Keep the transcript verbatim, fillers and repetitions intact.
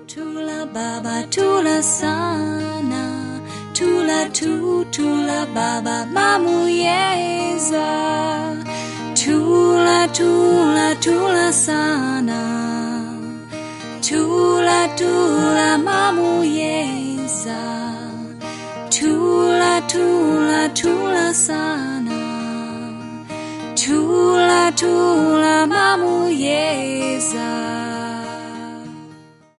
Tula baba tula sana, tula tu tula baba mamuyeza. Tula tula tula sana, tula tula mamuyeza. Tula tula tula sana, tula tula mamuyeza.